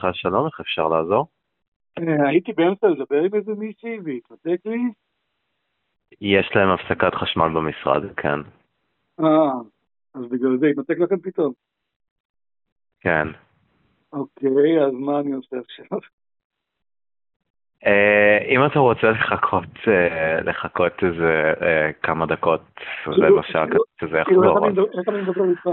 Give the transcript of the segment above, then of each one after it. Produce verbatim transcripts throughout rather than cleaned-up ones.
סליחה, שלום, איך אפשר לעזור? אה, הייתי באמצע לדבר עם איזה מישהי והתנתק לי. יש להם הפסקת חשמל במשרד, כן. אה, אז בגלל זה התנתק לכם פתאום. כן. אוקיי, אז מה אני עושה עכשיו? אה, אם אתה רוצה לחכות, אה, לחכות איזה אה, כמה דקות, כאילו, רבע שעה, כזה כאילו, שזה כאילו, איך יחזור, אני אז... מדבר- איך אני מדבר איתך?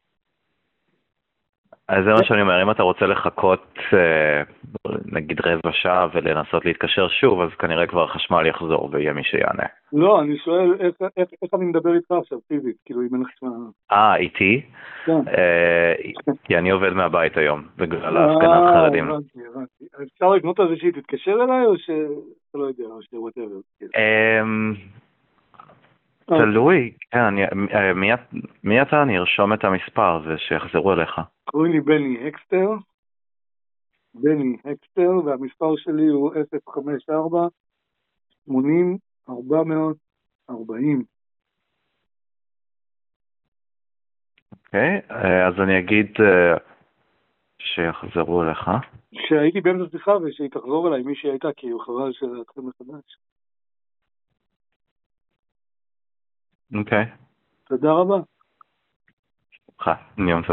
אז זה מה שאני אומר, אם אתה רוצה לחכות, אה, נגיד רבע שעה ולנסות להתקשר שוב, אז כנראה כבר החשמל יחזור ויהיה מי שיענה. לא, אני שואל איך, איך, איך אני מדבר איתך עכשיו, פיזית, כאילו, אם אין לך שמה... אה, איתי? כן. אה, כי אני עובד מהבית היום, בגלל ההפגנת אה, חרדים. הבנתי, הבנתי. אפשר לקנות על זה שהיא תתקשר אליי, או שאתה לא יודע, או שאתה whatever. כאילו. אמ, אוקיי. תלוי, כן, אני, אה, מי, את- מי אתה? אני ארשום את המספר ושיחזרו אליך. קוראים לי בני הקסטר, בני הקסטר, והמספר שלי הוא אפס חמש ארבע שמונים ארבע מאות ארבעים. אוקיי, אה, אז אני אגיד אה, שיחזרו אליך. שהייתי באמצע שיחה ושהיא תחזור אליי, מי שהיא הייתה, כי הוא חבל שלהתחיל מחדש. אוקיי, תודה רבה. לך, יום טוב.